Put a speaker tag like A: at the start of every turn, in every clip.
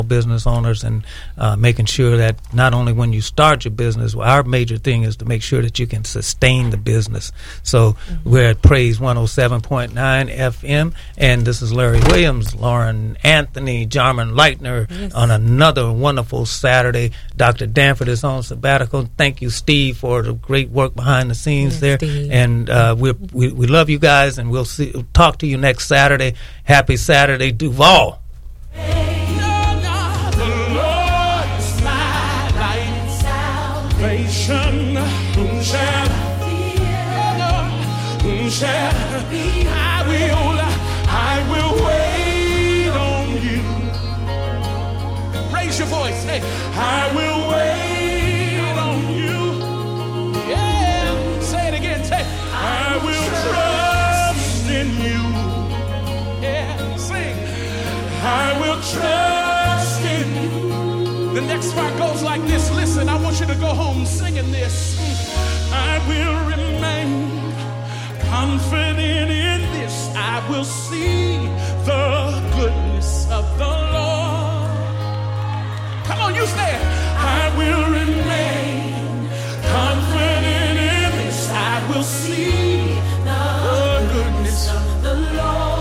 A: business owners and making sure that not only when you start your business, our major thing is to make sure that you can sustain the business. So we're at Praise 107.9 FM, and this is Larry Williams, Lauren Anthony, Jarman Leitner on another wonderful Saturday. Dr. Danford is on sabbatical. Thank you, Steve, for the great work behind the scenes there. Steve. And we love you guys, and we'll talk to you next Saturday. Happy Saturday, Duval.
B: I will wait on you. Raise your voice. Hey, I will wait on you. Yeah, say it again. Say, I will trust in you. Yeah, sing. I will trust in you. The next part goes like this. Listen, I want you to go home singing this. I will remain confident in this. I will see the goodness of the Lord. Come on, you say it. I will remain confident in this. I will see the goodness of the Lord.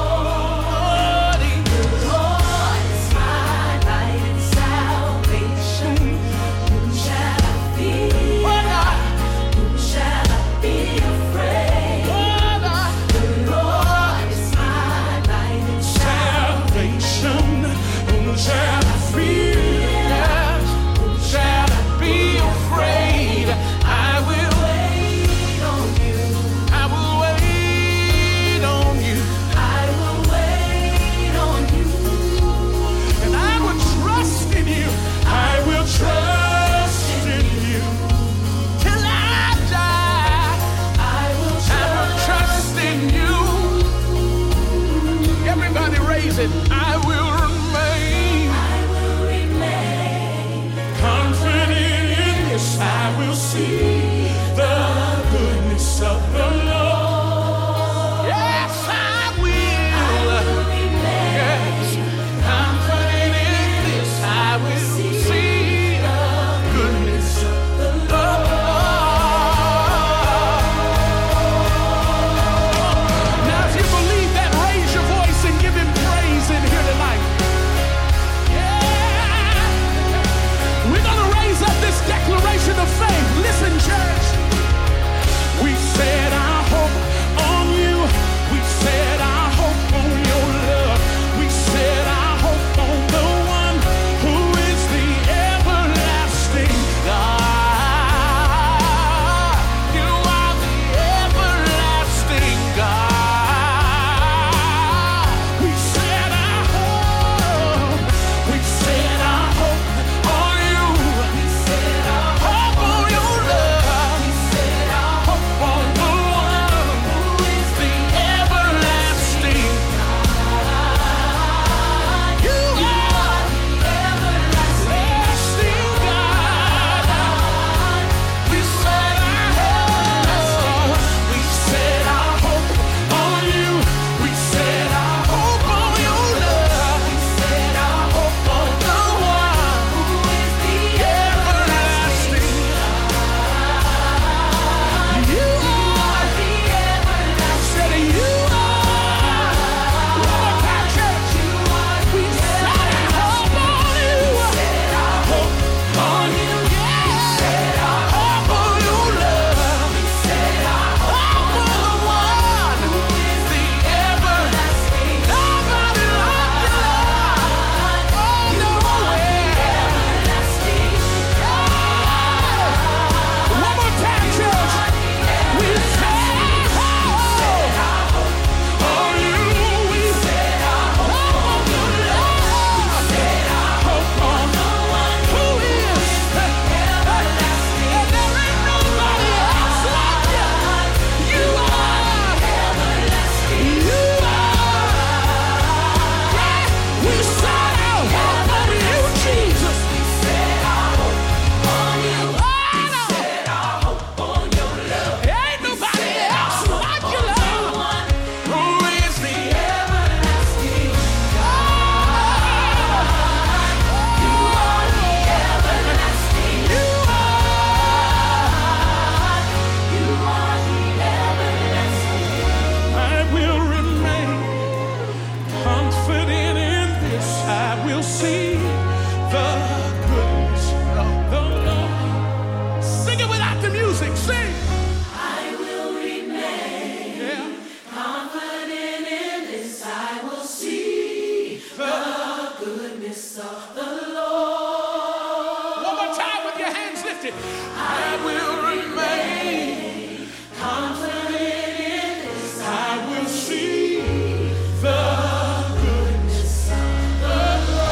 B: it. I will remain confident in this. I will see the goodness of the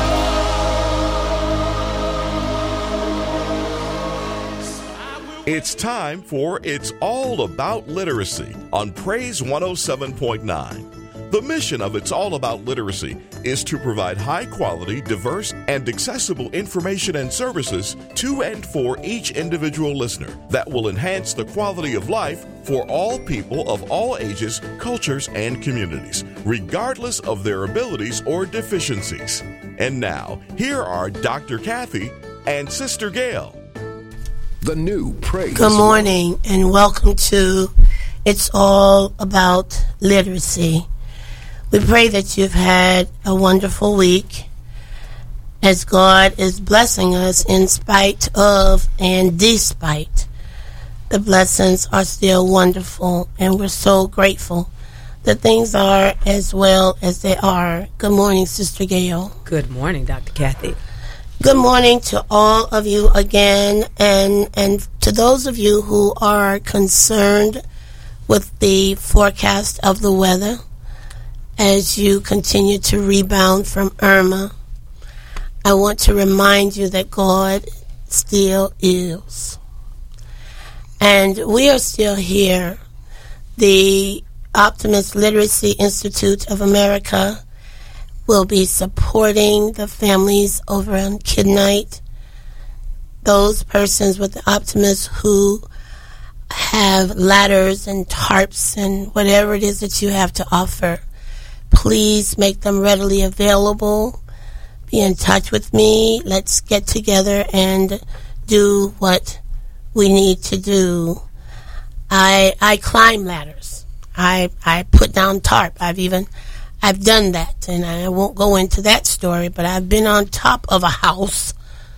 B: Lord.
C: It's time for It's All About Literacy on Praise 107.9. The mission of It's All About Literacy is to provide high-quality, diverse, and accessible information and services to and for each individual listener that will enhance the quality of life for all people of all ages, cultures, and communities, regardless of their abilities or deficiencies. And now, here are Dr. Kathy and Sister Gail.
D: The new Praise.
E: Good morning and welcome to It's All About Literacy. We pray that you've had a wonderful week as God is blessing us in spite of and despite. The blessings are still wonderful and we're so grateful that things are as well as they are. Good morning, Sister Gail.
F: Good morning, Dr. Kathy.
E: Good morning to all of you again, and to those of you who are concerned with the forecast of the weather as you continue to rebound from Irma. I want to remind you that God still is. And we are still here. The Optimist Literacy Institute of America will be supporting the families over on Kid Night, those persons with the Optimists who have ladders and tarps and whatever it is that you have to offer. Please make them readily available. Be in touch with me. Let's get together and do what we need to do. I climb ladders. I put down tarp. I've done that, and I won't go into that story, but I've been on top of a house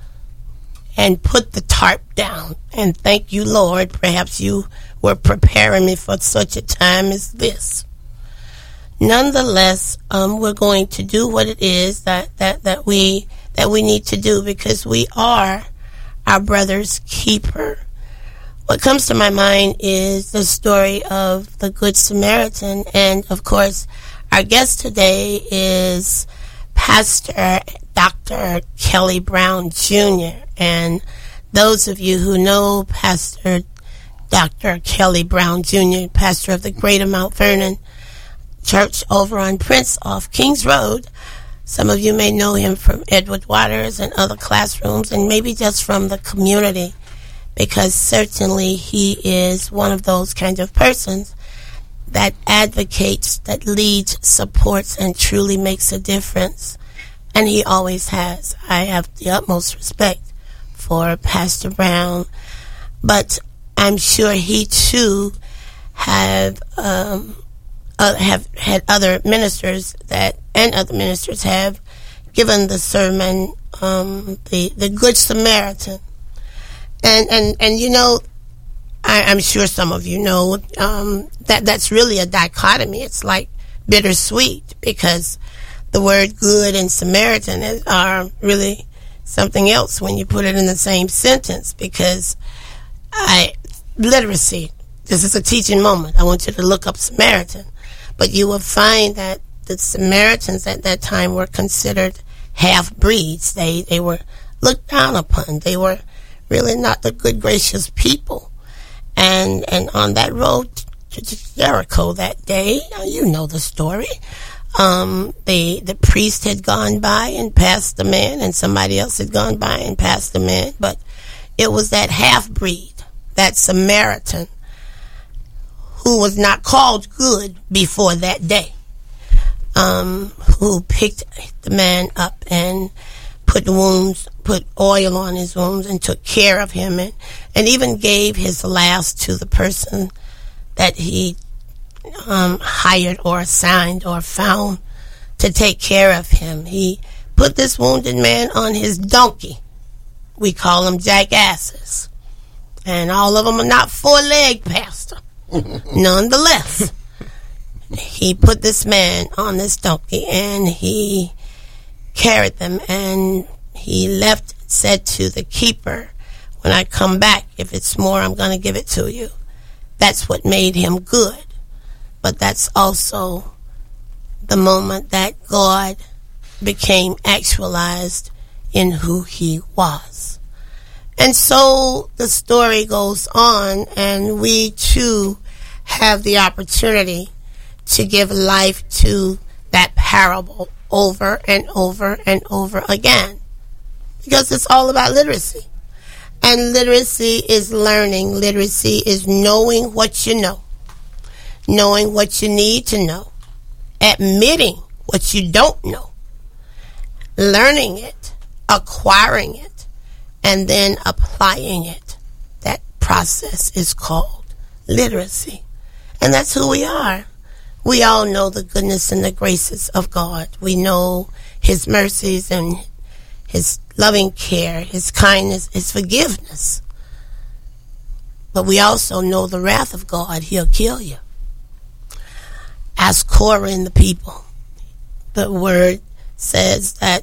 E: and put the tarp down. And thank you, Lord, perhaps you were preparing me for such a time as this. Nonetheless, we're going to do what it is that we need to do, because we are our brother's keeper. What comes to my mind is the story of the Good Samaritan, and of course, our guest today is Pastor Dr. Kelly Brown Jr. And those of you who know Pastor Dr. Kelly Brown Jr., pastor of the Greater Mount Vernon Church over on Prince off Kings Road, some of you may know him from Edward Waters and other classrooms, and maybe just from the community, because certainly he is one of those kinds of persons that advocates, that leads, supports, and truly makes a difference. And he always has. I have the utmost respect for Pastor Brown. But I'm sure he too have had other ministers and other ministers have given the sermon, the Good Samaritan. And you know, I'm sure some of you know that's really a dichotomy. It's like bittersweet, because the word good and Samaritan are really something else when you put it in the same sentence, because literacy, this is a teaching moment. I want you to look up Samaritan. But you will find that the Samaritans at that time were considered half-breeds. They were looked down upon. They were really not the good, gracious people. And on that road to Jericho that day, you know the story, the priest had gone by and passed the man, and somebody else had gone by and passed the man. But it was that half-breed, that Samaritan, who was not called good before that day, who picked the man up and put oil on his wounds and took care of him, and even gave his last to the person that he hired or assigned or found to take care of him. He put this wounded man on his donkey. We call them jackasses. And all of them are not four-legged, Pastor. Nonetheless, he put this man on this donkey and he carried them, and he left, said to the keeper, When I come back, if it's more, I'm going to give it to you. That's what made him good. But that's also the moment that God became actualized in who he was. And so the story goes on, and we too have the opportunity to give life to that parable over and over and over again. Because it's all about literacy. And literacy is learning. Literacy is knowing what you know. Knowing what you need to know. Admitting what you don't know. Learning it. Acquiring it. And then applying it. That process is called literacy. And that's who we are. We all know the goodness and the graces of God. We know his mercies and his loving care, his kindness, his forgiveness. But we also know the wrath of God. He'll kill you. Ask Korah and the people. The word says that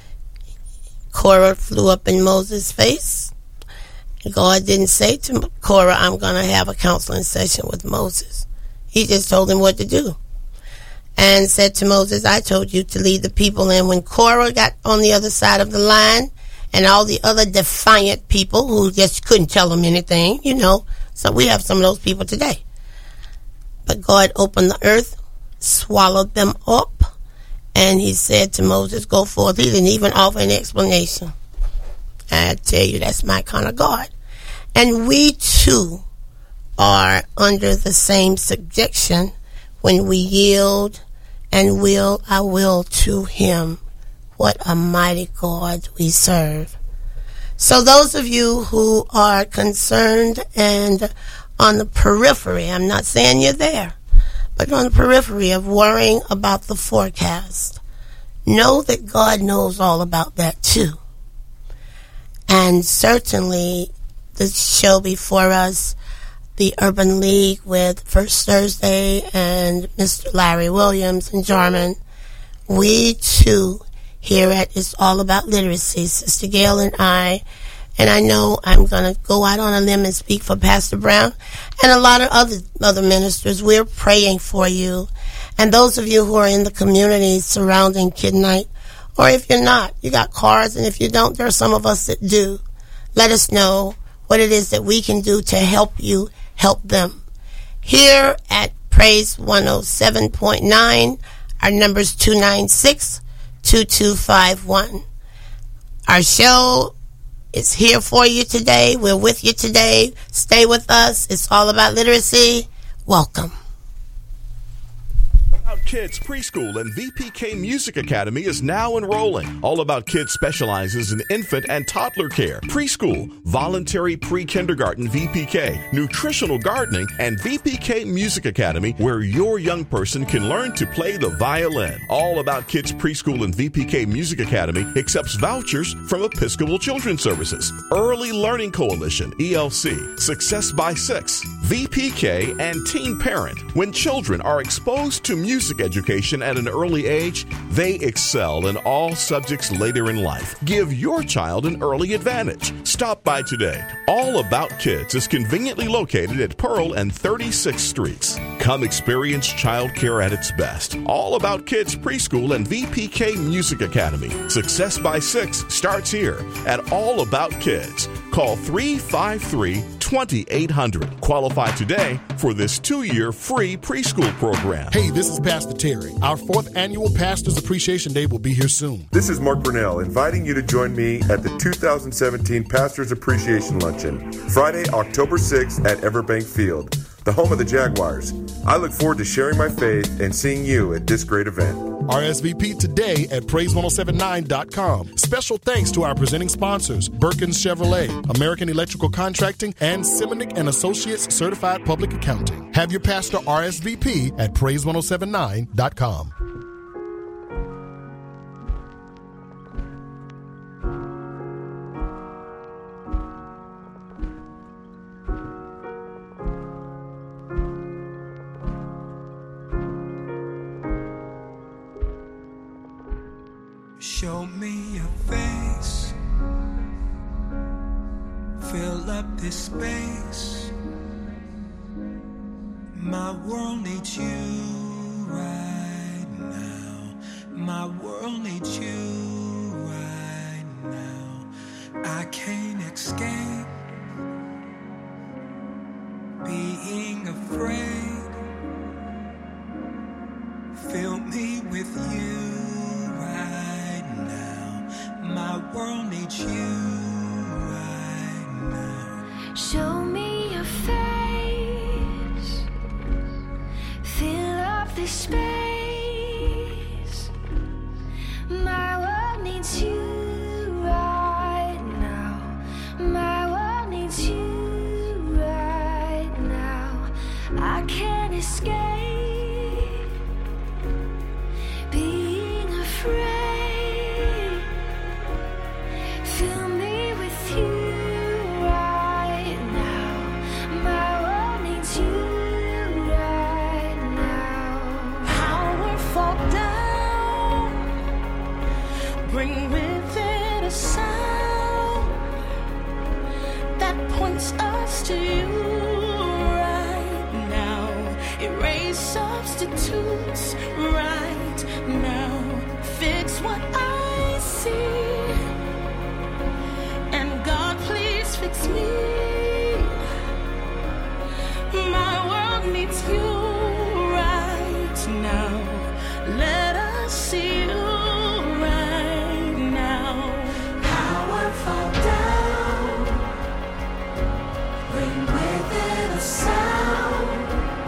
E: Korah flew up in Moses' face. God didn't say to Korah, I'm going to have a counseling session with Moses. He just told him what to do. And said to Moses, I told you to lead the people. And when Korah got on the other side of the line, and all the other defiant people who just couldn't tell him anything, so we have some of those people today. But God opened the earth, swallowed them up, and he said to Moses, go forth. He didn't even offer an explanation. I tell you, that's my kind of God. And we too are under the same subjection when we yield and will our will to him. What a mighty God we serve. So those of you who are concerned and on the periphery, I'm not saying you're there, but on the periphery of worrying about the forecast, know that God knows all about that too. And certainly the show before us, the Urban League with First Thursday and Mr. Larry Williams and Jarman, we too here at It's All About Literacy, Sister Gail and I know I'm going to go out on a limb and speak for Pastor Brown and a lot of other ministers. We're praying for you. And those of you who are in the community surrounding Kid Night, or if you're not, you got cars, and if you don't, there are some of us that do. Let us know what it is that we can do to help you help them. Here at Praise 107.9, our number's 296-2251. Our show is here for you today. We're with you today. Stay with us. It's all about literacy. Welcome.
C: Kids Preschool and VPK Music Academy is now enrolling. All About Kids specializes in infant and toddler care, preschool, voluntary pre-kindergarten VPK, nutritional gardening, and VPK Music Academy, where your young person can learn to play the violin. All About Kids Preschool and VPK Music Academy accepts vouchers from Episcopal Children's Services, Early Learning Coalition, ELC, Success by Six, VPK, and Teen Parent. When children are exposed to music education at an early age, they excel in all subjects later in life. Give your child an early advantage. Stop by today. All About Kids is conveniently located at Pearl and 36th Streets. Come experience childcare at its best. All About Kids Preschool and VPK Music Academy. Success by Six starts here at All About Kids. Call 353-2800. Qualify today for this 2-year free preschool program.
F: Hey, this is Pastor Terry. Our 4th annual Pastors Appreciation Day will be here soon.
G: This is Mark Burnell inviting you to join me at the 2017 Pastors Appreciation Luncheon, Friday, October 6th at Everbank Field, the home of the Jaguars. I look forward to sharing my faith and seeing you at this great event.
F: RSVP today at praise1079.com. Special thanks to our presenting sponsors, Birkins Chevrolet, American Electrical Contracting, and Simonic & Associates Certified Public Accounting. Have your pastor RSVP at praise1079.com.
H: Show me your face, fill up this space. My world needs you right now. My world needs you right now. I can't escape being afraid. Fill me with you right now. My world needs you right now.
I: Show me your face. Fill up this space. My world needs you right now. My world needs you right now. I can't escape being afraid. Fill me with you right now. My world needs you right now.
B: Powerful down, bring with it a sound that points us to you right now. Erase substitutes right now. Fix what I see, and God please fix me. My world needs you right now. Let us see you right now.
I: Powerful down, bring with it a sound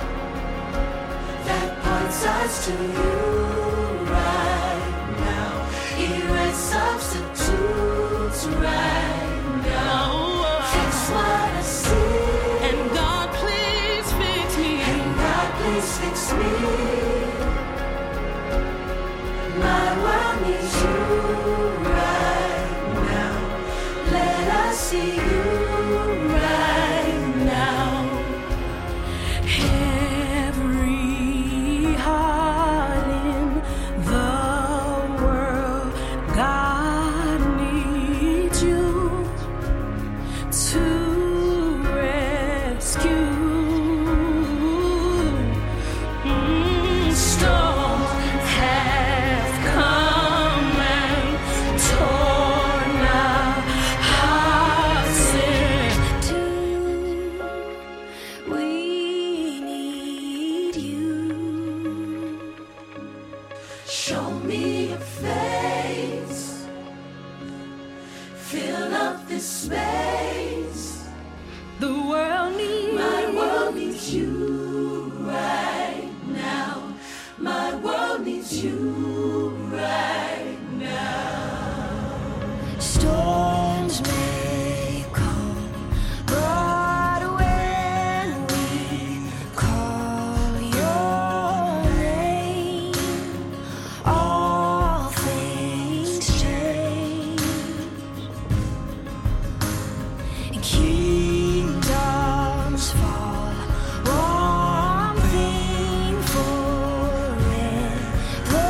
I: that points us to you right now. Erase substitutes right now. Fix what I see,
B: And God please fix me.
I: and God please fix me. My world needs you right now. Let us see you right now.
B: Every heart in the world, God needs you to rescue. Storms have come and torn our hearts in two.
I: We need you. Show me your face. Fill up this space.
B: The world needs
I: My world needs you right now. My world needs you right now. Storms may come, but when we call your name, all things change. Kingdoms fall, one thing forever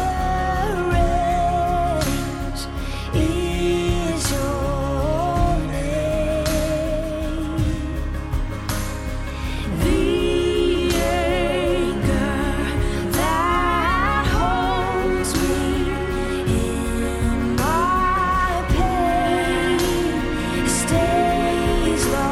I: reigns is your name. The anchor that holds me in my pain stays long.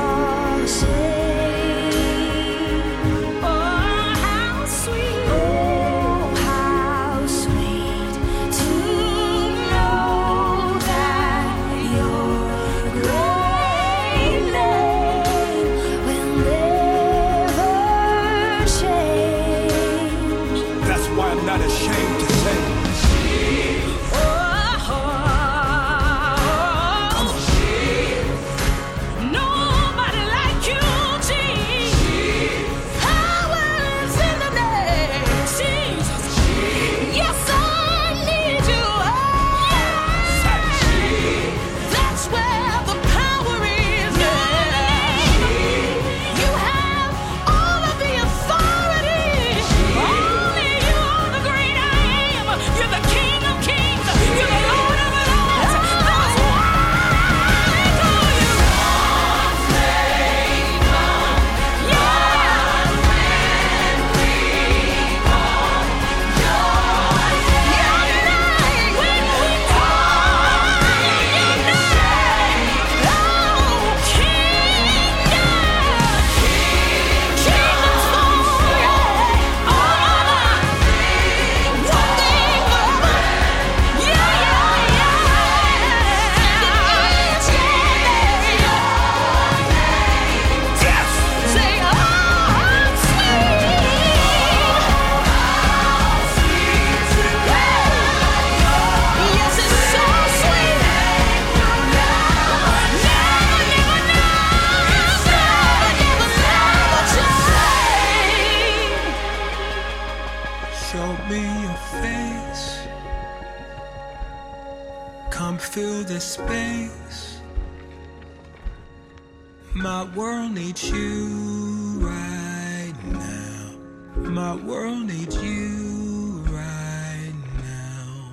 H: My world needs you right now. My world needs you right now.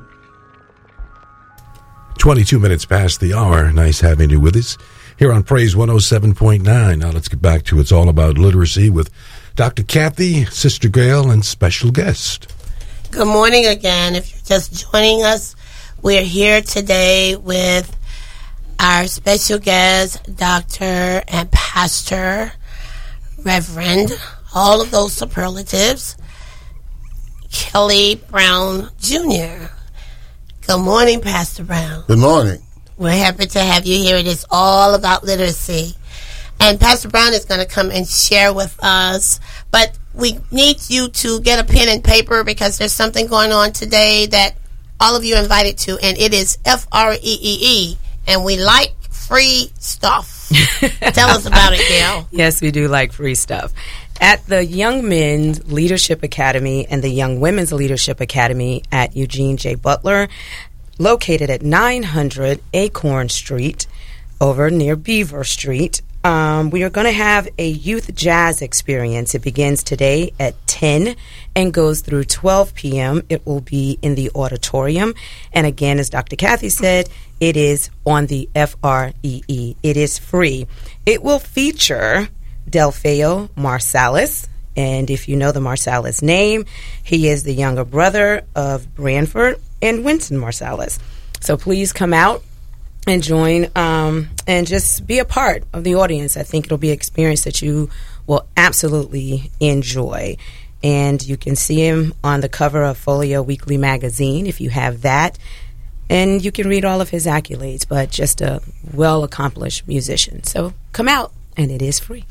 J: 22 minutes past the hour. Nice having you with us here on Praise 107.9. Now let's get back to It's All About Literacy with Dr. Kathy, Sister Gail, and special guest.
E: Good morning again. If you're just joining us, we're here today with our special guest, Dr. and Pastor, Reverend, all of those superlatives, Kelly Brown Jr. Good morning, Pastor Brown.
K: Good morning.
E: We're happy to have you here. It is all about literacy. And Pastor Brown is going to come and share with us. But we need you to get a pen and paper because there's something going on today that all of you are invited to, and it is FREEE. And we like free stuff. Tell us about it, Gail.
L: Yes, we do like free stuff. At the Young Men's Leadership Academy and the Young Women's Leadership Academy at Eugene J. Butler, located at 900 Acorn Street over near Beaver Street, we are going to have a youth jazz experience. It begins today at 10 and goes through 12 p.m. It will be in the auditorium. And again, as Dr. Kathy said, it is on the FREE. It is free. It will feature Delfeo Marsalis. And if you know the Marsalis name, he is the younger brother of Branford and Winston Marsalis. So please come out and join and just be a part of the audience. I think it'll be an experience that you will absolutely enjoy. And you can see him on the cover of Folio Weekly magazine if you have that. And you can read all of his accolades, but just a well-accomplished musician. So come out, and it is free.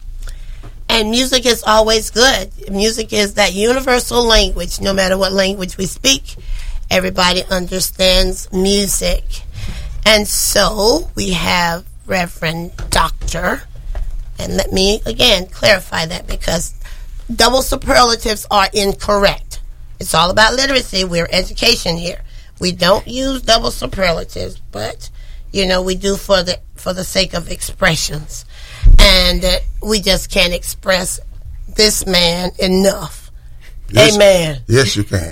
E: And music is always good. Music is that universal language. No matter what language we speak, everybody understands music. And so we have Reverend Doctor, and let me again clarify that because double superlatives are incorrect. It's all about literacy. We're education here. We don't use double superlatives, but we do for the sake of expressions, and we just can't express this man enough.
K: Yes,
E: amen.
K: Yes, you can.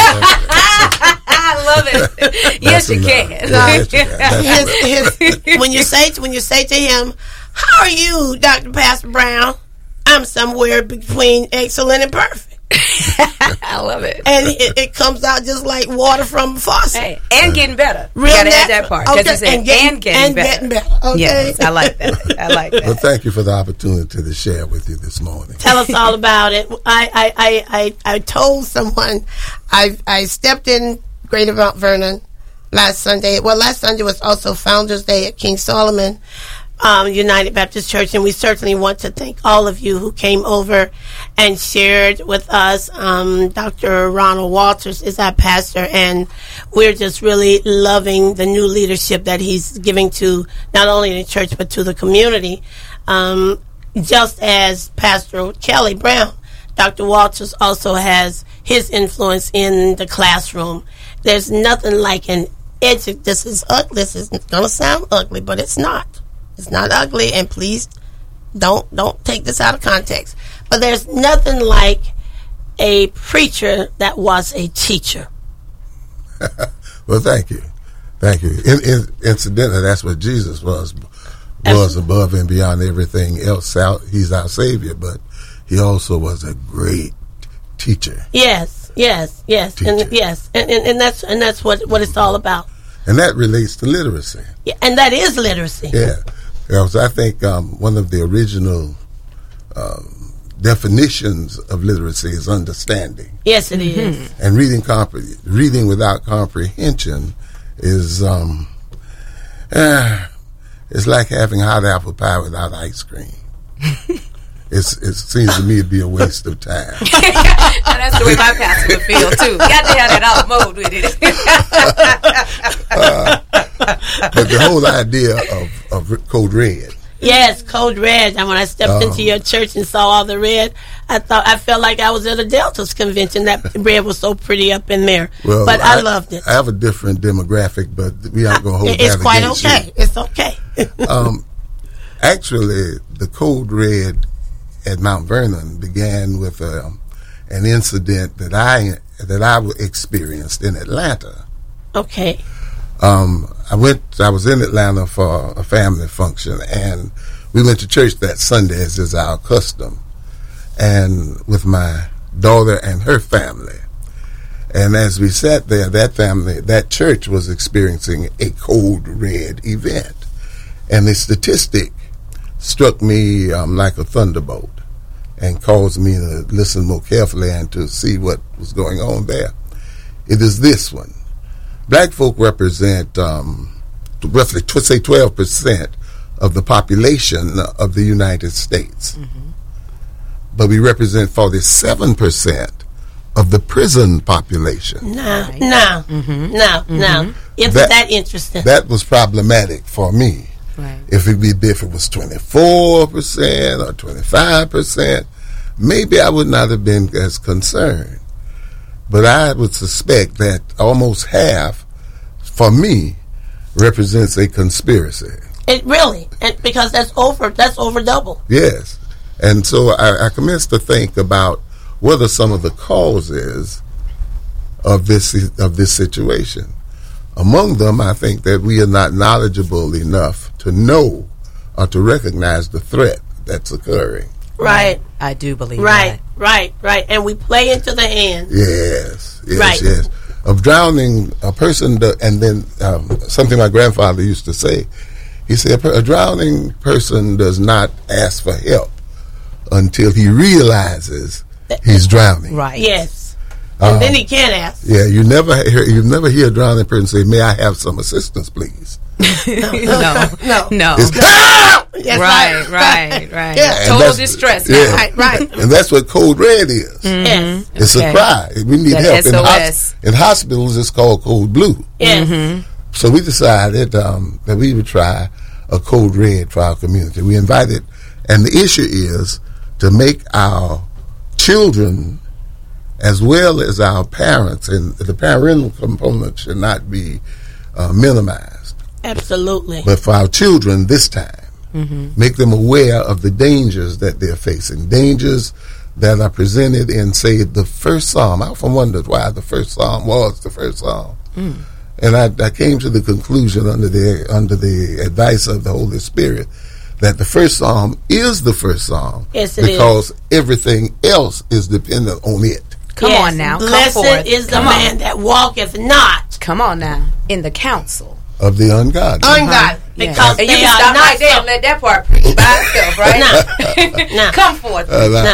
L: I love it. Yes, you can.
K: Yes, you can.
E: When you say to him, "How are you, Dr. Pastor Brown?" I'm somewhere between excellent and perfect.
L: I love it.
E: And it comes out just like water from a faucet.
L: Hey, and getting better.
E: Real
L: you gotta add that part.
E: Okay.
L: Just and getting better.
E: Okay.
L: Yes, I like that. I like that.
K: Well, thank you for the opportunity to share with you this morning.
E: Tell us all about it. I told someone I stepped in Greater Mount Vernon last Sunday. Well, last Sunday was also Founders Day at King Solomon United Baptist Church, and we certainly want to thank all of you who came over and shared with us. Dr. Ronald Walters is our pastor, and we're just really loving the new leadership that he's giving to not only the church but to the community. Just as Pastor Kelly Brown, Dr. Walters also has his influence in the classroom. There's nothing like an this is ugly. This is going to sound ugly, but it's not. It's not ugly, and please don't take this out of context. But there's nothing like a preacher that was a teacher.
K: Well, thank you. Incidentally, that's what Jesus was above and beyond everything else. He's our Savior, but he also was a great teacher. Yes,
E: teacher. And that's what it's all about.
K: And that relates to literacy.
E: Yeah, and that is literacy.
K: Yeah. Because I think one of the original definitions of literacy is understanding.
E: Yes, it is.
K: And reading without comprehension is it's like having hot apple pie without ice cream. It seems to me to be a waste of time.
L: That's the way my pastor would feel too. Got to have that out mode with it.
K: But the whole idea of Code Red.
E: Yes, Code Red. And when I stepped into your church and saw all the red, I felt like I was at a Deltas convention. That red was so pretty up in there.
K: Well,
E: but I loved it.
K: I have a different demographic, but we aren't going to hold that
E: against
K: against
E: you. It's quite okay. It's okay.
K: Actually, the Code Red at Mount Vernon began with an incident that I experienced in Atlanta.
E: Okay.
K: I was in Atlanta for a family function, and we went to church that Sunday, as is our custom, and with my daughter and her family. And as we sat there, that church was experiencing a Code Red event. And the statistic struck me like a thunderbolt and caused me to listen more carefully and to see what was going on there. It is this one. Black folk represent roughly, say, 12% of the population of the United States. Mm-hmm. But we represent 47% of the prison population.
E: No. Isn't that interesting?
K: That was problematic for me.
L: Right.
K: If it was 24% or 25%, maybe I would not have been as concerned. But I would suspect that almost half, for me, represents a conspiracy.
E: It really, because that's over double.
K: Yes. And so I commenced to think about what are some of the causes of this situation. Among them, I think that we are not knowledgeable enough to know or to recognize the threat that's occurring.
E: Right.
L: I do believe that.
E: Right. And we play into the hand.
K: Yes.
E: Right.
K: Of drowning a person, and then something my grandfather used to say, he said, a drowning person does not ask for help until he realizes he's drowning.
L: Right.
E: Yes. And then he can't ask.
K: Yeah, you never hear a drowning person say, "May I have some assistance, please?"
L: No.
K: It's,
E: Yes,
L: right.
E: Yeah.
L: Total distress.
K: Yeah.
E: Right.
K: And that's what Code Red is.
L: Mm-hmm.
E: Yes.
K: It's a cry. We need help.
L: SOS.
K: In hospitals, it's called Code Blue.
E: Yes.
L: Mm-hmm.
K: So we decided that we would try a Code Red for our community. We invited, and the issue is to make our children as well as our parents, and the parental component should not be minimized.
E: Absolutely.
K: But for our children this time, make them aware of the dangers that they're facing, dangers that are presented in, say, the first Psalm. I often wondered why the first Psalm was the first Psalm. And I came to the conclusion under the advice of the Holy Spirit that the first Psalm is the first Psalm.
E: Yes, it
K: because everything else is dependent on it.
L: Come on now.
E: Blessed is the man that walketh not.
L: Come on now. In the council
K: of the ungodly.
E: Because
L: and
E: they
L: you can
E: are
L: stop
E: not
L: right there and let that part preach by itself, right?
E: No.
L: Come forth.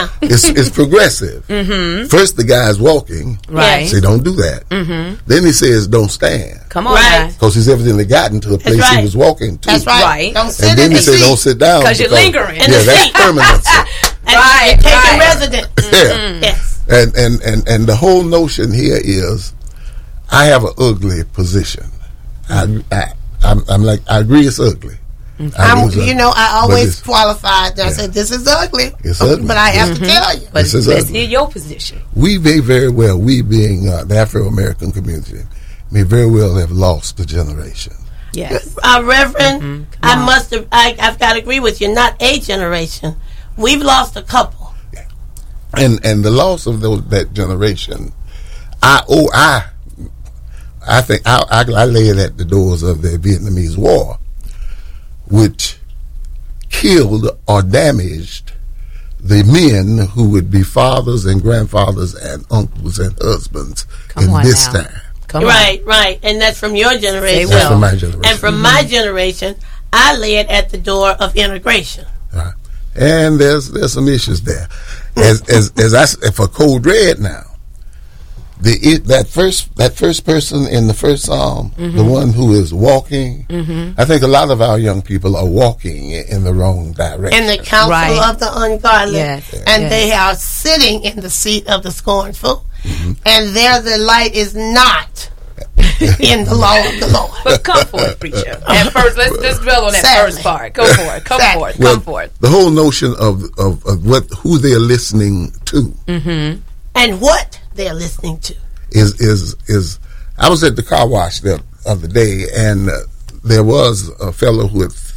K: It's progressive. First, the guy's walking.
L: Right.
K: Say, don't do that. Then he says, don't stand.
L: Come on now.
K: Because he's evidently gotten to the place he was walking to.
E: That's right.
K: Don't sit and then he says, don't sit down.
L: Because you're lingering.
K: Yeah, that's permanency.
E: Right. You're taking residence.
K: Yeah.
E: Yes.
K: And the whole notion here is, I have an ugly position. I'm like, I agree it's ugly.
E: I always qualified. I said, this is ugly.
K: It's ugly.
E: But I have to tell you.
L: But let's hear your position.
K: We may very well, we being the Afro-American community, may very well have lost a generation.
L: Yes.
E: Reverend, I've got to agree with you, not a generation. We've lost a couple.
K: Yeah. And the loss of that generation, I think I lay it at the doors of the Vietnamese War, which killed or damaged the men who would be fathers and grandfathers and uncles and husbands in this time.
E: Right. And that's from your generation.
K: That's from my generation.
E: And from my generation, I lay it at the door of integration.
K: Right. And there's some issues there. As I for Code Red now, that first person in the first Psalm, the one who is walking, I think a lot of our young people are walking in the wrong direction.
E: In the counsel of the ungodly.
L: Yes.
E: And they are sitting in the seat of the scornful. And there the light is not in the law of the Lord.
L: But come forth, preacher. And first, let's dwell on that first part. Go for it. Come forth.
K: The whole notion of who they're listening to.
E: And what they're listening to
K: is I was at the car wash the other day, and there was a fellow who had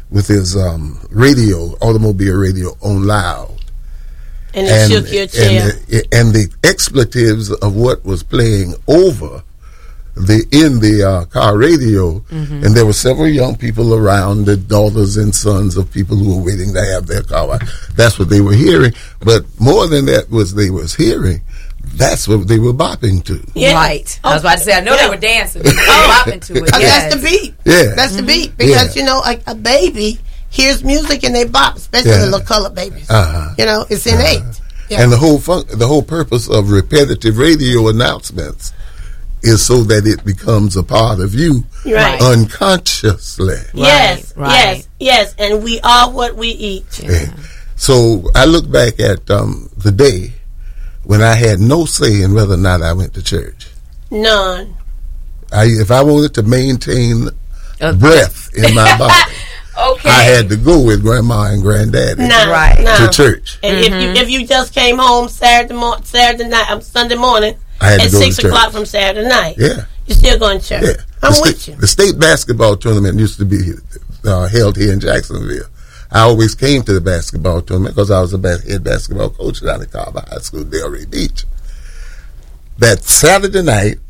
K: with his radio, automobile radio on loud.
E: And it shook your chair.
K: And the expletives of what was playing over in the car radio, and there were several young people around, the daughters and sons of people who were waiting to have their car. That's what they were hearing. But more than that was they was hearing, that's what they were bopping to.
E: Yeah.
L: Right. I was about to say, I know they were dancing. They were bopping to it. Yes.
E: That's the beat.
K: Yeah.
E: That's the beat. Because, you know, a baby hears music and they bop, especially the little colored babies. You know, it's innate.
K: And the whole purpose of repetitive radio announcements is so that it becomes a part of you unconsciously.
E: Yes, yes, and we are what we eat.
K: Yeah. So I look back at the day when I had no say in whether or not I went to church.
E: None.
K: If I wanted to maintain breath in my body, I had to go with Grandma and Granddaddy to church.
E: And if you just came home Sunday morning
K: I had
E: at
K: to go
E: 6
K: to church.
E: o'clock from Saturday night,
K: you're
E: still going to church.
K: Yeah.
E: I'm with you.
K: The state basketball tournament used to be held here in Jacksonville. I always came to the basketball tournament because I was a head basketball coach down at Carver High School, Delray Beach. That Saturday night,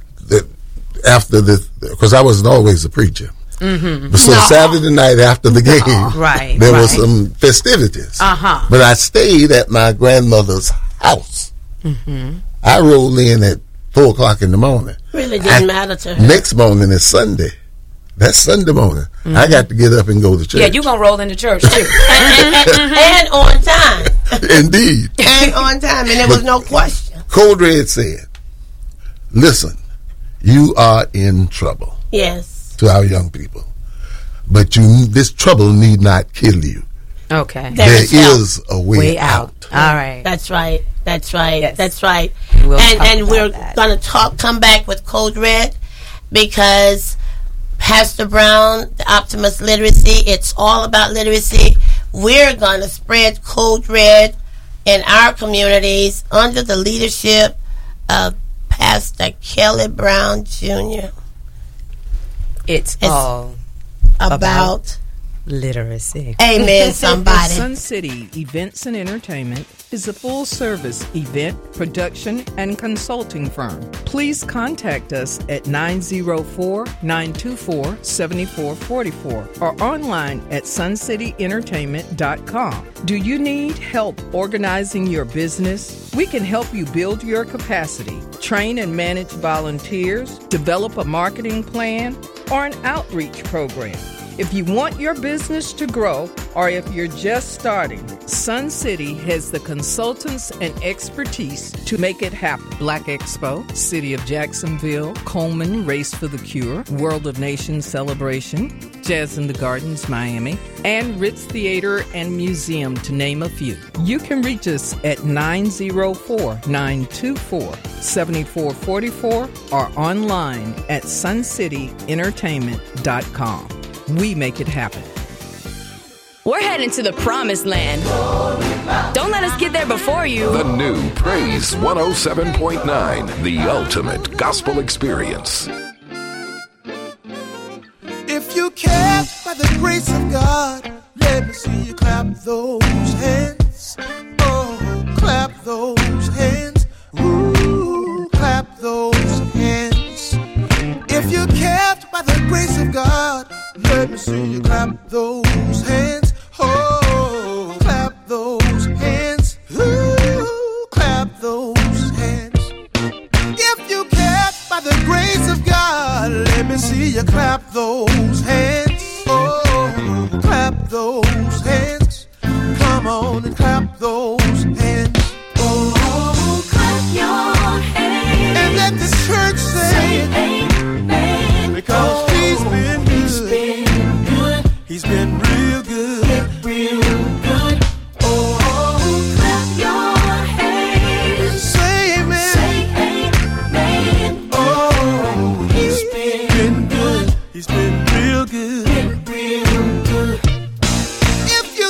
K: because I wasn't always a preacher. So Saturday night after the game, there was some festivities. But I stayed at my grandmother's house. I rolled in at 4 o'clock in the morning.
E: Really didn't matter to her.
K: Next morning is Sunday. That's Sunday morning. I got to get up and go to church.
L: Yeah, you're going to roll into church, too.
E: and on time.
K: Indeed.
E: And on time, and there was no question.
K: Code Red said, listen, you are in trouble.
E: Yes.
K: To our young people. But this trouble need not kill you.
L: Okay.
K: There is a way out.
L: All right.
E: That's right. That's right.
L: Yes.
E: That's right.
L: And
E: we're going to come back with Code Red because Pastor Brown, the Optimist Literacy, it's all about literacy. We're going to spread Code Red in our communities under the leadership of Pastor Kelly Brown Jr.
L: It's all about literacy.
E: Amen, somebody.
M: Sun City Events and Entertainment is a full-service event, production, and consulting firm. Please contact us at 904-924-7444 or online at suncityentertainment.com. Do you need help organizing your business? We can help you build your capacity, train and manage volunteers, develop a marketing plan, or an outreach program. If you want your business to grow, or if you're just starting, Sun City has the consultants and expertise to make it happen. Black Expo, City of Jacksonville, Coleman Race for the Cure, World of Nations Celebration, Jazz in the Gardens, Miami, and Ritz Theater and Museum, to name a few. You can reach us at 904-924-7444 or online at suncityentertainment.com. We make it happen.
N: We're heading to the promised land. Don't let us get there before you.
D: The new Praise 107.9, the ultimate gospel experience.
B: If you care by the grace of God, let me see you clap those hands. Oh, clap those hands. Ooh, clap those hands. If you care by the grace of God, let me see you clap those hands. Oh, clap those hands. Ooh, clap those hands. If you care by the grace of God, let me see you clap those hands. Oh, clap those hands. Come on and clap those hands. Oh, clap your hands. And let the church say amen. Because he's been good. He's been real good. Real good. Oh, clap your hands. Say amen. Say amen. Oh, he's been good. He's been real good. Been real good. If you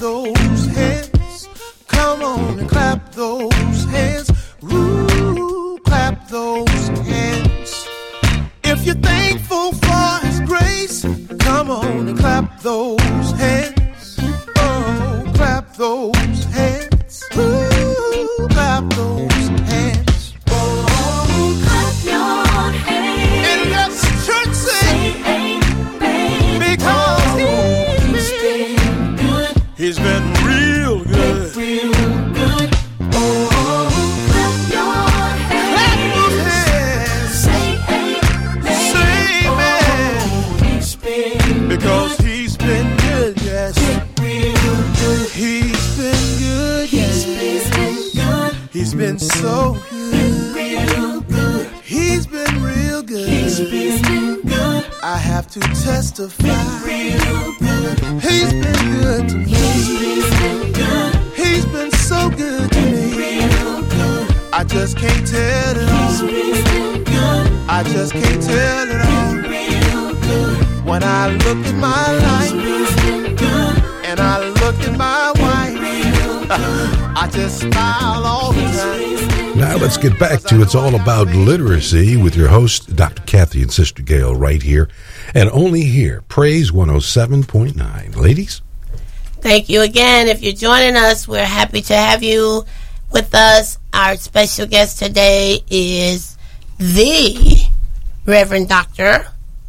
O: those hands. Come on and clap those hands. Ooh, clap those hands. If you're thankful for His grace, come on and clap those hands. Oh, clap those hands. Ooh, clap those hands. Oh, clap your hands. And let the church say amen. Because He's been good. He's been real good. Real good. Oh, clap your hands. Clap those hands. Say amen. Say amen. Oh, He's been because He's been good, yes. Real good. He's been good, yes. He's been good. He's been so good. Real good. He's been real good. He's been good. I have to testify. Real good. He's been good to me. He's been good. He's been so good to me. Real good. I just can't tell it all. He's been good. I just can't tell it all. Real good. When I look at my life and I look at my wife, I just smile all the time.
J: Now let's get back to It's All About Literacy with your host, Dr. Kathy and Sister Gail, right here and only here, Praise 107.9. Ladies?
E: Thank you again. If you're joining us, we're happy to have you with us. Our special guest today is the Reverend Dr.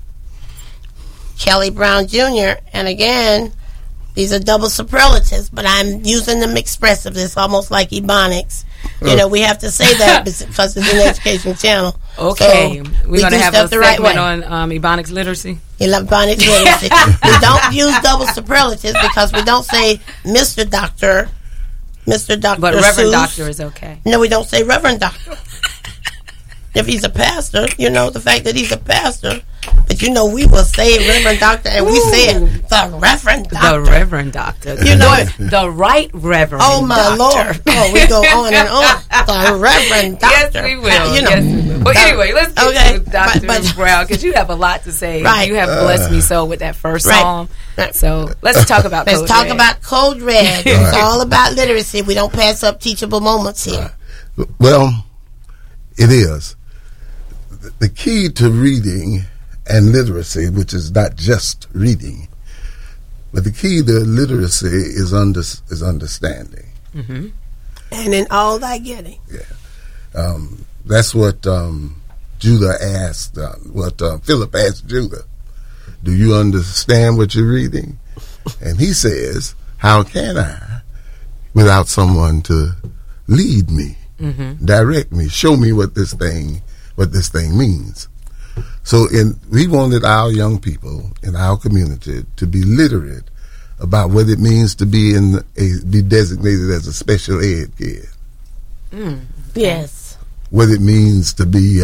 E: Kelly Brown Jr. And again, these are double superlatives, but I'm using them expressive. It's almost like Ebonics. You know, we have to say that because it's an education channel.
L: Okay.
E: So
L: we're going to have a
E: the right
L: segment
E: way.
L: on Ebonics literacy.
E: Ebonics literacy. We don't use double superlatives because we don't say Mr. Doctor, Mr. Doctor
L: But Reverend
E: Seuss.
L: Doctor is okay.
E: No, we don't say Reverend Doctor. If he's a pastor, you know, the fact that he's a pastor. But, you know, we will say Reverend Doctor, and we say it, the Reverend Doctor.
L: The Reverend Doctor.
E: You know it.
L: The right Reverend
E: Oh, my
L: Doctor.
E: Lord. Oh, we go on and on. The Reverend Doctor.
L: Yes, we will.
E: You know.
L: Yes, we will. But anyway, let's get
E: Okay,
L: to Dr. Brown, because you have a lot to say.
E: Right.
L: You have blessed me so with that first
E: Right.
L: psalm. So let's talk about
E: Let's
L: Code
E: talk
L: Red.
E: about Code Red. It's all about literacy. We don't pass up teachable moments here.
K: Well, it is. The key to reading and literacy, which is not just reading, but the key to literacy is understanding.
E: Mm-hmm. And in all thy getting.
K: That's what Judah asked, Philip asked Judah. Do you understand what you're reading? And he says, how can I without someone to lead me, direct me, show me what this thing means? So we wanted our young people in our community to be literate about what it means to be be designated as a special ed kid.
E: Yes.
K: What it means to be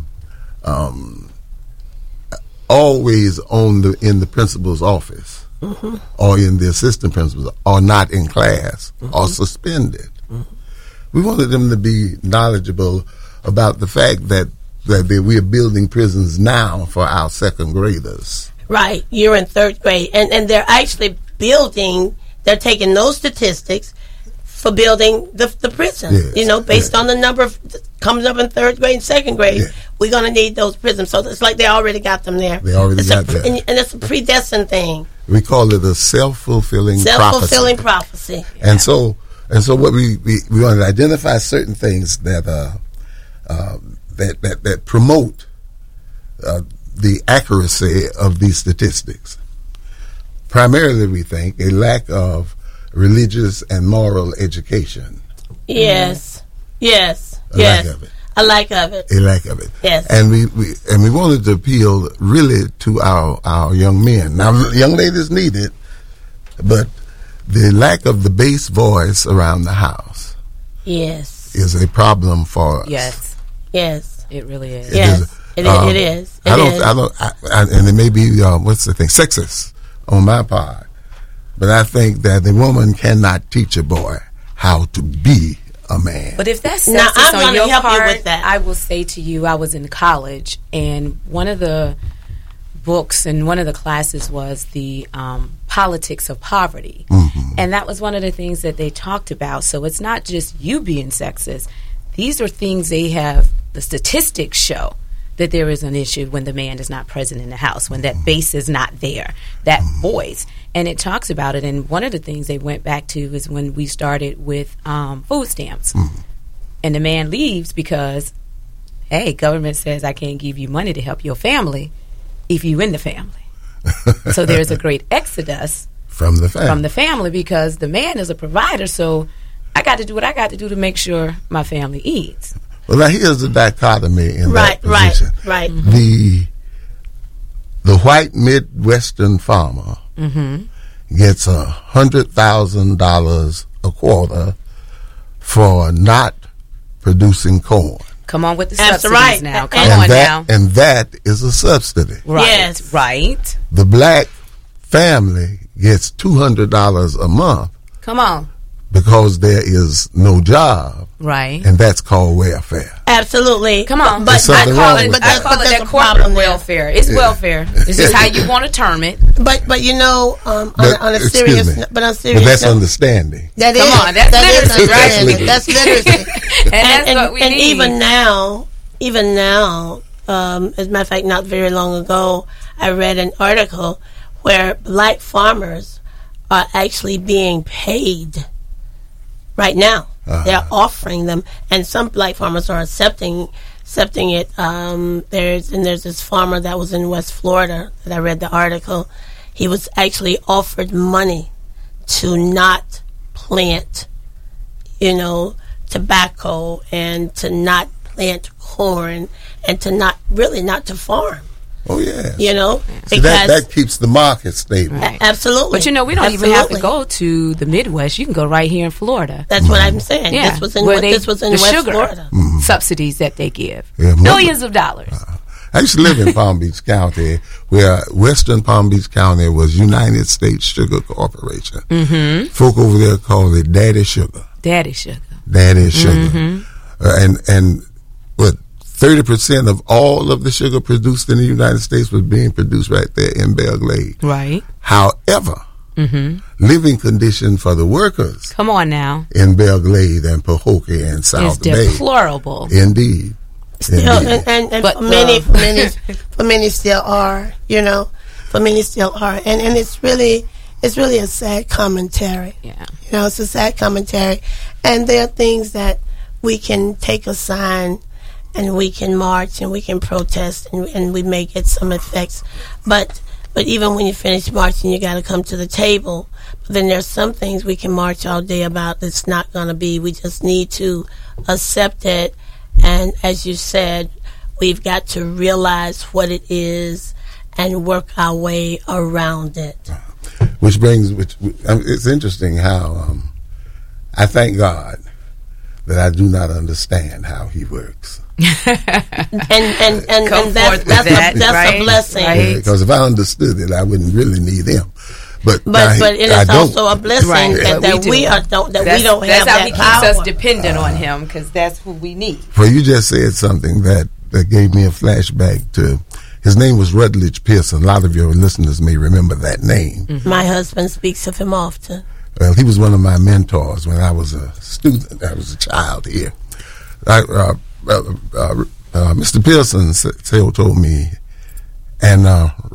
K: always in the principal's office, or in the assistant principal's, or not in class, or suspended. We wanted them to be knowledgeable about the fact that we are building prisons now for our second graders.
E: Right. You're in third grade. And they're actually they're taking those statistics for building the prison.
K: Yes,
E: you know, based on the number of comes up in third grade and second grade, we're going to need those prisons. So it's like they already got them there.
K: They already got that.
E: And it's a predestined thing.
K: We call it a self-fulfilling
E: prophecy.
K: And so what we want to identify certain things that promote the accuracy of these statistics. Primarily, we think a lack of religious and moral education.
E: Yes, yes,
K: A lack of it.
E: A lack of it.
K: A lack of it.
E: Yes.
K: And we wanted to appeal really to our young men. Now, young ladies need it, but the lack of the bass voice around the house, is a problem for us.
E: Yes,
L: it really is.
E: It is.
K: And it may be sexist on my part, but I think that a woman cannot teach a boy how to be a man.
L: But if that's
E: Now, I'm
L: on
E: gonna
L: your
E: help you
L: part,
E: with that.
L: I will say to you, I was in college, and one of the books, and one of the classes was the politics of poverty. And that was one of the things that they talked about. So it's not just you being sexist. These are things they have, the statistics show that there is an issue when the man is not present in the house, when that base is not there, that voice. And it talks about it. And one of the things they went back to is when we started with food stamps. And the man leaves because, hey, government says I can't give you money to help your family if you in the family. So there's a great exodus
K: from the family
L: because the man is a provider. So I got to do what I got to do to make sure my family eats.
K: Well, now here's the dichotomy in that position.
E: Right.
K: The white Midwestern farmer gets $100,000 a quarter for not producing corn.
L: Come on with the
E: That's
L: subsidies
E: right.
L: now. Come on now.
K: And that is a subsidy.
L: Right.
E: Yes.
L: Right.
K: The black family gets $200 a month
L: Come on.
K: because there is no job.
L: Right.
K: And that's called welfare.
E: Absolutely.
L: Come on.
K: But
L: I call it
E: there's
L: that
E: a
L: corporate
E: problem there.
L: welfare. It's welfare. It's just how you want to term it.
E: But you know, on a
K: excuse
E: serious,
K: me,
E: but on a
K: but
E: serious
K: that's
E: note,
K: understanding.
E: That
L: Come
E: is,
L: on, that's
E: that is
L: literacy, right?
E: understanding. That's literacy.
L: And that's what we need.
E: Even now, as a matter of fact, not very long ago, I read an article where black farmers are actually being paid right now. They're offering them, and some black farmers are accepting it. There's this farmer that was in West Florida that I read the article. He was actually offered money to not plant, tobacco, and to not plant corn, and to not to farm.
K: Oh, yeah.
E: Because
K: that keeps the market stable.
E: Absolutely.
L: But we don't even have to go to the Midwest. You can go right here in Florida.
E: That's what I'm saying.
L: Yeah.
E: This was in
L: the
E: West
L: sugar
E: Florida.
L: subsidies that they give.
K: Yeah,
L: millions of dollars.
K: I used to live in Palm Beach County, where Western Palm Beach County was United States Sugar Corporation. Folk over there called it Daddy Sugar.
L: Daddy Sugar.
K: Daddy Sugar. And what? 30% of all of the sugar produced in the United States was being produced right there in Belle Glade.
L: Right.
K: However, living conditions for the workers.
L: Come on now.
K: In Belle Glade and Pahokee and South Bay.
L: It's deplorable.
K: Indeed.
E: Still, and for many still are. For many still are, and it's really a sad commentary.
L: Yeah.
E: It's a sad commentary, and there are things that we can take a sign. And we can march and we can protest and we may get some effects. But even when you finish marching, you got to come to the table. But then there's some things we can march all day about that's not going to be. We just need to accept it. And as you said, we've got to realize what it is and work our way around it.
K: It's interesting how I thank God that I do not understand how He works.
E: and that's a blessing.
K: Because if I understood it, I wouldn't really need Him. But
E: it's also a blessing that we don't have that power.
L: That's how He keeps us dependent on Him, because that's who we need.
K: Well, you just said something that gave me a flashback to. His name was Rutledge Pearson. A lot of your listeners may remember that name.
E: My husband speaks of him often.
K: Well, he was one of my mentors when I was a student. I was a child here. Mr. Pearson told me, and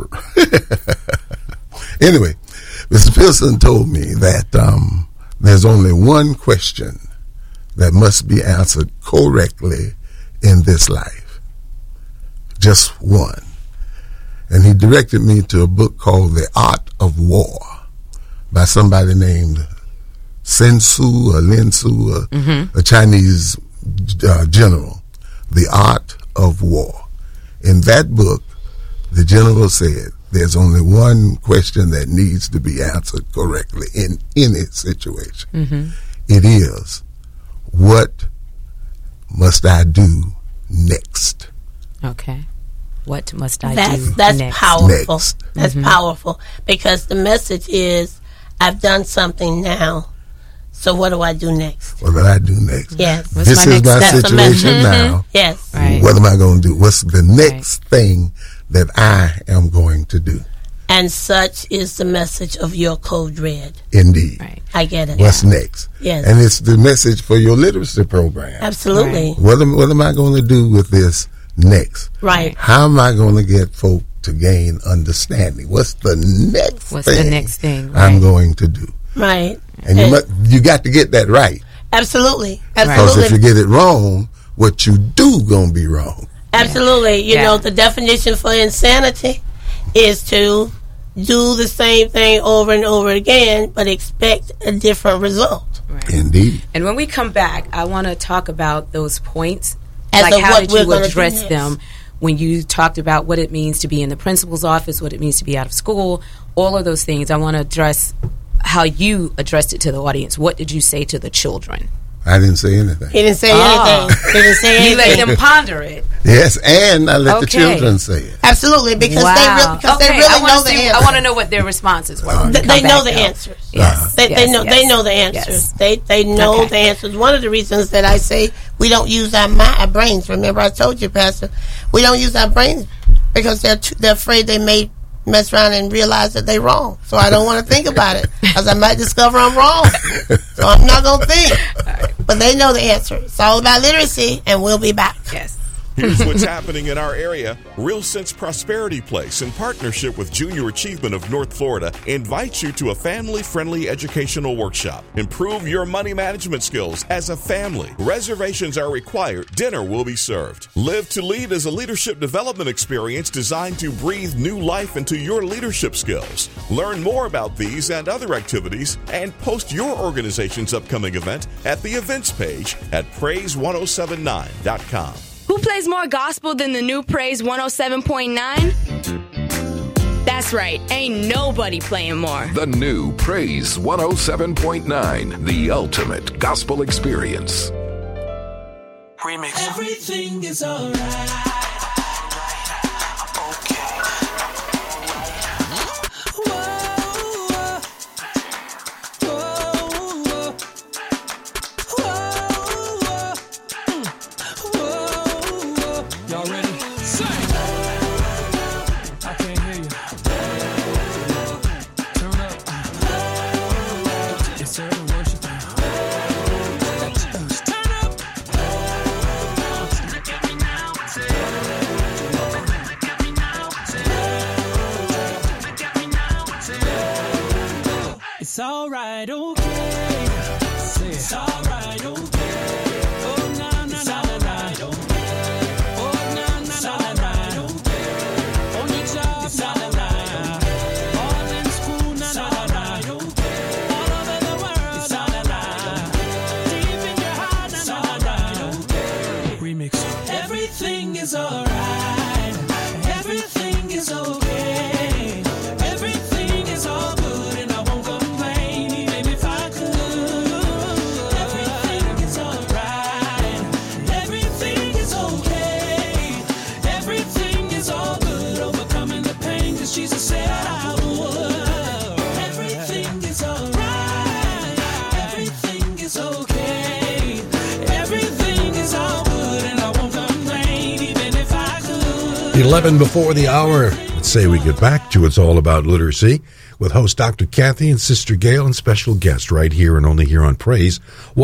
K: anyway, Mr. Pearson told me that there's only one question that must be answered correctly in this life. Just one. And he directed me to a book called The Art of War by somebody named Sun Tzu or Lin Tzu, a Chinese general. The Art of War. In that book, the general said there's only one question that needs to be answered correctly in any situation. It is, what must I do next?
L: Okay. What must I do
E: that's
L: next?
E: Powerful. That's powerful, because the message is, I've done something now. So what do I do next?
K: What do I do next?
E: Yes.
K: This is my situation now.
E: Yes.
K: Right. What am I going to do? What's the next thing that I am going to do.
E: And such is the message of your Code Red.
K: Indeed.
L: Right.
E: I get it.
K: What's next?
E: Yes.
K: And it's the message for your literacy program.
E: Absolutely.
K: What am I going to do with this next?
E: Right.
K: How am I going to get folk to gain understanding? What's the next thing
L: right.
K: I'm going to do?
E: Right.
K: And you got to get that right.
E: Absolutely.
K: Because if you get it wrong, what you do going to be wrong.
E: Absolutely. You know, the definition for insanity is to do the same thing over and over again, but expect a different result.
L: Right.
K: Indeed.
L: And when we come back, I want to talk about those points.
E: As
L: like,
E: of
L: how
E: what
L: did
E: we're
L: you
E: gonna
L: address
E: do
L: them when you talked about what it means to be in the principal's office, what it means to be out of school, all of those things. I want to address how you addressed it to the audience. What did you say to the children?
K: I didn't say anything.
E: He didn't say anything. He didn't say anything.
L: You let them ponder it.
K: Yes, and I let the children say it.
E: Absolutely, because they really know the answers.
L: I want to know what their responses were.
E: They know the answers.
L: Yes.
E: They know the answers. They know the answers. One of the reasons that I say we don't use our brains. Remember, I told you, Pastor, we don't use our brains because they're afraid they may mess around and realize that they're wrong. So I don't want to think about it because I might discover I'm wrong. So I'm not going to think. Right. But they know the answer. It's all about literacy, and we'll be back.
L: Yes.
C: Here's what's happening in our area. Real Sense Prosperity Place, in partnership with Junior Achievement of North Florida, invites you to a family-friendly educational workshop. Improve your money management skills as a family. Reservations are required. Dinner will be served. Live to Lead is a leadership development experience designed to breathe new life into your leadership skills. Learn more about these and other activities and post your organization's upcoming event at the events page at praise1079.com.
N: Who plays more gospel than the new Praise 107.9? That's right, ain't nobody playing more.
D: The new Praise 107.9, the ultimate gospel experience.
O: Remix. Everything is alright.
B: It's alright, okay. It's alright, okay. Oh, na na na na. Oh, na na na na. On your job, na na na. All in school, na na na. All over the world, na na na. Deep in your heart, na na na. Remix. Everything is alright. Everything is okay. Everything is all good, and I won't complain even if I could. Everything is alright. Everything is okay. Everything is all good, overcoming the pain, 'cause Jesus said I would. Everything is alright. Everything is okay. Everything is all good, and I won't complain even if I could.
J: 11 before the hour. Let's say we get back to It's All About Literacy with host Dr. Kathy and Sister Gail and special guest right here and only here on Praise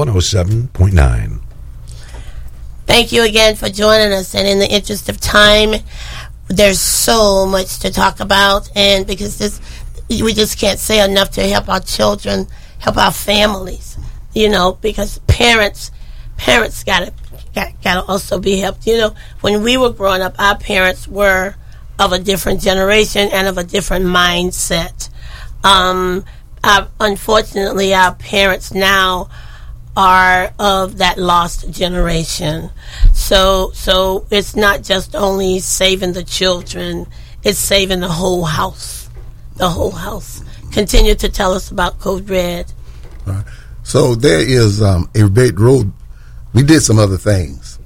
J: 107.9.
E: Thank you again for joining us. And in the interest of time, there's so much to talk about. And because we just can't say enough to help our children, help our families, because parents gotta also be helped. When we were growing up, our parents were of a different generation and of a different mindset. Unfortunately, our parents now are of that lost generation. So it's not just only saving the children, it's saving the whole house. The whole house. Continue to tell us about Code Red.
K: So there is a big road. We did some other things.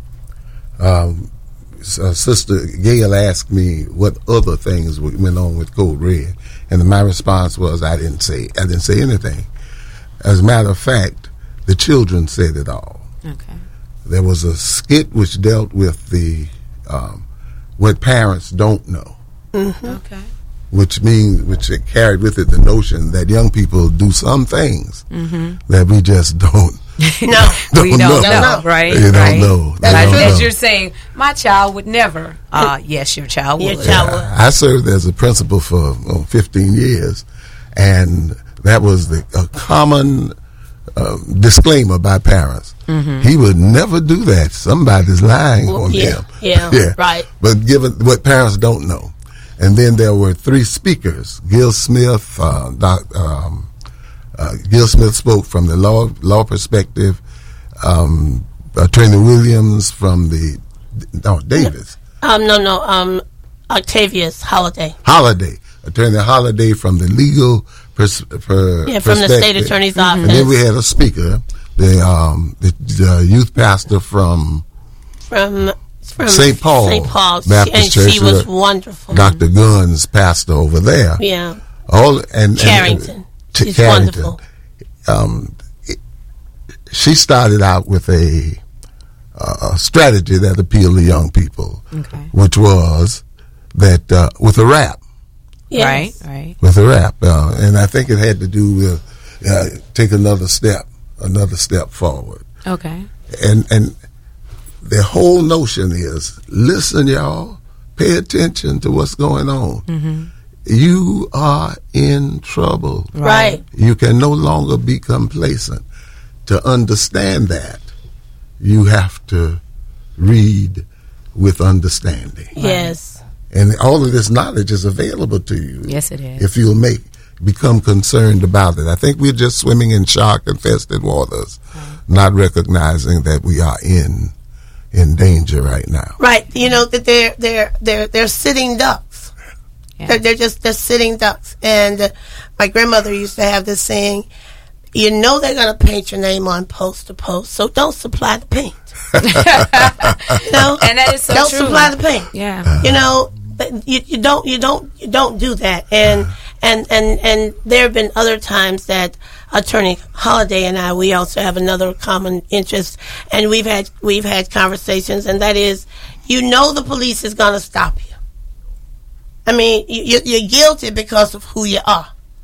K: Sister Gail asked me what other things went on with Code Red, and my response was I didn't say anything. As a matter of fact, the children said it all.
L: Okay.
K: There was a skit which dealt with the what parents don't know.
L: Okay.
K: Which it carried with it the notion that young people do some things that we just don't.
L: We don't know, right?
K: They don't know.
L: As you're saying, my child would never. Yes, your child would.
K: I served as a principal for 15 years, and that was a common disclaimer by parents. He would never do that. Somebody's lying on him.
E: Yeah, right.
K: But given what parents don't know. And then there were 3 speakers. Gil Smith, Gil Smith spoke from the law perspective. Attorney Williams from Davis.
E: Octavius Holiday.
K: Attorney Holiday from the legal perspective.
E: From the state attorney's office.
K: And then we had a speaker, the youth pastor from St. Paul Baptist
E: and
K: Church.
E: She was wonderful.
K: Dr. Gunn's pastor over there.
E: Yeah.
K: Carrington.
E: She's wonderful.
K: She started out with a strategy that appealed to young people, which was that with a rap.
E: Yes.
L: Right.
K: With a rap. And I think it had to do with take another step forward.
L: Okay.
K: And the whole notion is, listen, y'all, pay attention to what's going on. You are in trouble.
E: Right.
K: You can no longer be complacent. To understand that, you have to read with understanding.
E: Yes.
K: And all of this knowledge is available to you.
L: Yes, it is.
K: If you'll become concerned about it. I think we're just swimming in shark-infested waters, not recognizing that we are in danger right now.
E: Right. That they're sitting ducks. Yeah. They're sitting ducks. And my grandmother used to have this saying, they're going to paint your name on post to post, so don't supply the paint.
L: And that is so
E: don't
L: true.
E: supply the paint.
L: Yeah.
E: You don't do that. And there have been other times that Attorney Holiday and I, we also have another common interest, and we've had conversations, and that is, the police is going to stop you. I mean, you're guilty because of who you are.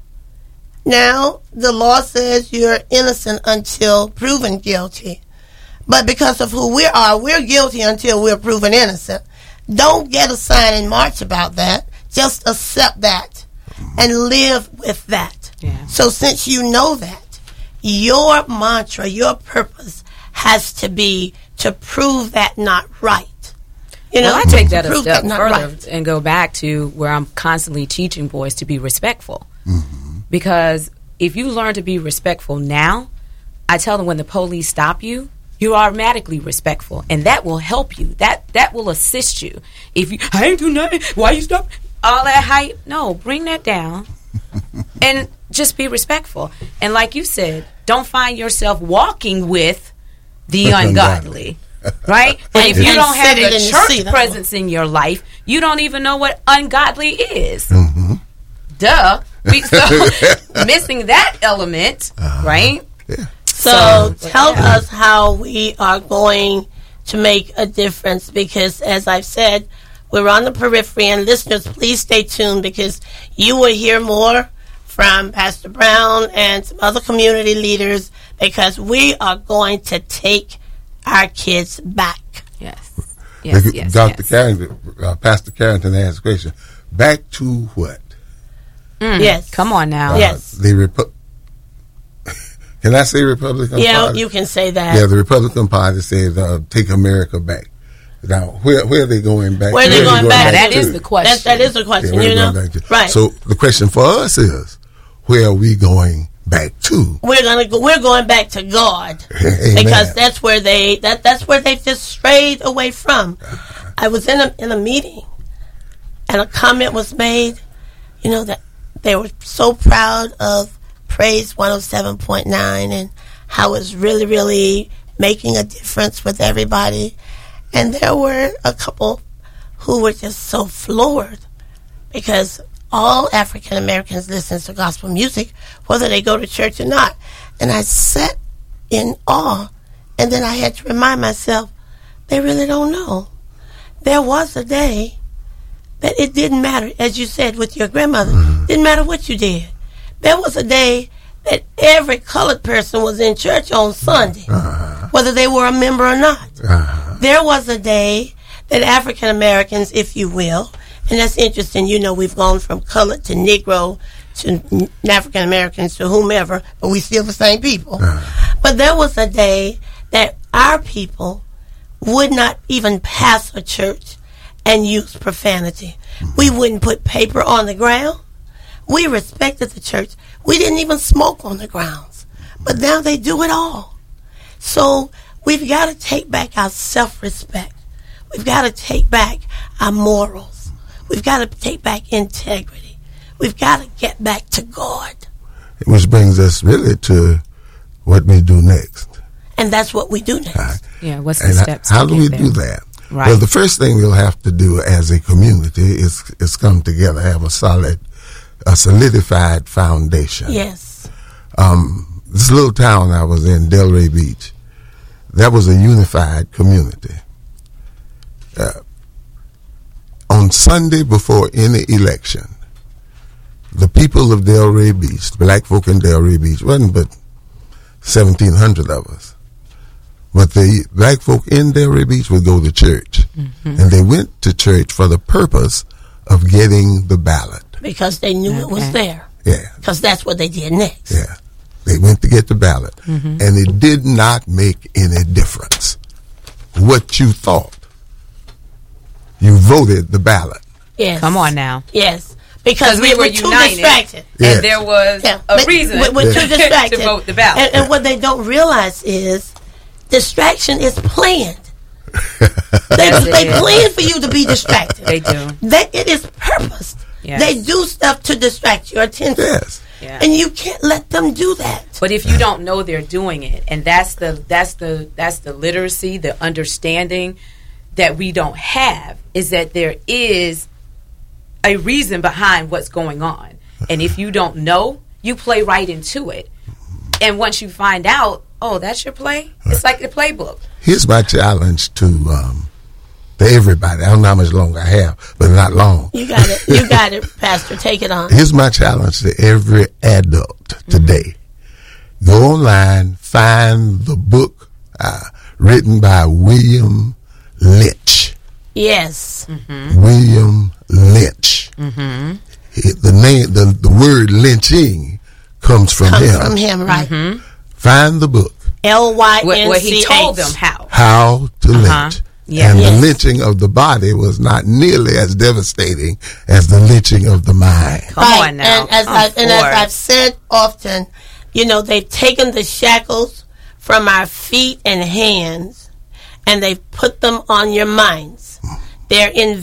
E: Now, the law says you're innocent until proven guilty. But because of who we are, we're guilty until we're proven innocent. Don't get a sign in March about that. Just accept that and live with that.
L: Yeah.
E: So since you know that, your mantra, your purpose has to be to prove that not right.
L: I take that a step further and go back to where I'm constantly teaching boys to be respectful. Because if you learn to be respectful now, I tell them when the police stop you, you're automatically respectful, and that will help you. That will assist you. If you, I ain't do nothing, why you stop? All that hype, no, bring that down, and just be respectful. And like you said, don't find yourself walking with the ungodly. Right? And if you don't have the church presence in your life, you don't even know what ungodly is. Duh. Missing that element, right?
K: Yeah.
E: So tell us how we are going to make a difference, because as I've said, we're on the periphery, and listeners, please stay tuned, because you will hear more from Pastor Brown and some other community leaders, because we are going to take our kids back.
L: Yes.
K: Dr. Carrington, Pastor Carrington asked a question. Back to what?
E: Yes.
L: Come on now.
E: Yes.
K: Can I say Republican
E: Party?
K: Yeah,
E: you can say that.
K: Yeah, the Republican Party said take America back. Now, where are they going back?
E: Where are they going back?
L: That is the question.
E: That is the question, Right.
K: So the question for us is, where are we going back to?
E: We're going back to God. Because that's where they've just strayed away from. I was in a meeting, and a comment was made, that they were so proud of Praise 107.9 and how it's really, really making a difference with everybody. And there were a couple who were just so floored, because all African Americans listen to gospel music, whether they go to church or not. And I sat in awe, and then I had to remind myself, they really don't know. There was a day that it didn't matter, as you said with your grandmother, didn't matter what you did. There was a day that every colored person was in church on Sunday, whether they were a member or not. There was a day that African Americans, if you will, and that's interesting, you know, we've gone from colored to Negro to African Americans to whomever, but we still the same people. But there was a day that our people would not even pass a church and use profanity. We wouldn't put paper on the ground. We respected the church. We didn't even smoke on the grounds. But now they do it all. So we've got to take back our self-respect. We've got to take back our morals. We've got to take back integrity. We've got to get back to God.
K: Which brings us really to what we do next.
E: And that's what we do next.
L: Yeah, what's the steps?
K: How do we do that?
L: Right.
K: Well, the first thing we'll have to do as a community is come together, have a solidified foundation.
E: Yes.
K: This little town I was in, Delray Beach, that was a unified community. On Sunday before any election, the people of Delray Beach, black folk in Delray Beach, wasn't but 1,700 of us. But the black folk in Delray Beach would go to church. And they went to church for the purpose of getting the ballot.
E: Because they knew it was there.
K: Yeah.
E: Because that's what they did next.
K: Yeah. They went to get the ballot. And it did not make any difference what you thought. You voted the ballot.
E: Yes.
L: Come on now.
E: Yes. Because we were too
L: united,
E: distracted.
L: and there was a reason
E: we're too distracted
L: to vote the ballot.
E: And what they don't realize is distraction is planned. They plan for you to be distracted.
L: They do.
E: It is purposed.
L: Yes.
E: They do stuff to distract your attention.
K: Yes.
L: Yeah.
E: And you can't let them do that.
L: But if you don't know they're doing it, and that's the literacy, the understanding that we don't have, is that there is a reason behind what's going on. And if you don't know, you play right into it. And once you find out, oh, that's your play, it's like the playbook.
K: Here's my challenge to everybody. I don't know how much longer I have, but not long.
E: You got it. You got it, Pastor. Take it on.
K: Here's my challenge to every adult today. Go online, find the book written by William Lynch.
E: Yes.
K: William Lynch. The word lynching comes from him.
E: From him, right.
K: Find the book.
E: Lynch.
L: Where he told them how.
K: How to lynch.
L: Yeah.
K: And the lynching of the body was not nearly as devastating as the lynching of the mind.
L: Come on now.
E: And as I've said often, you know, they've taken the shackles from our feet and hands and they've put them on your minds. They're in